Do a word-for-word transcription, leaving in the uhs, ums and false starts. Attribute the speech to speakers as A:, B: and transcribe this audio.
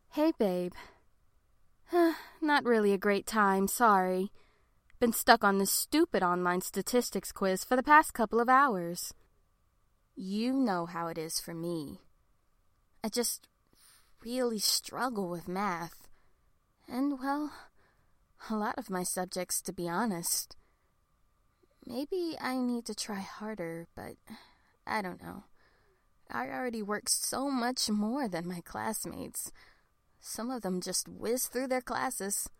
A: Hey, babe. Not really a great time, sorry. Been stuck on this stupid online statistics quiz for the past couple of hours. You know how it is for me. I just really struggle with math. And, well, a lot of my subjects, to be honest. Maybe I need to try harder, but I don't know. I already work so much more than my classmates. Some of them just whiz through their classes.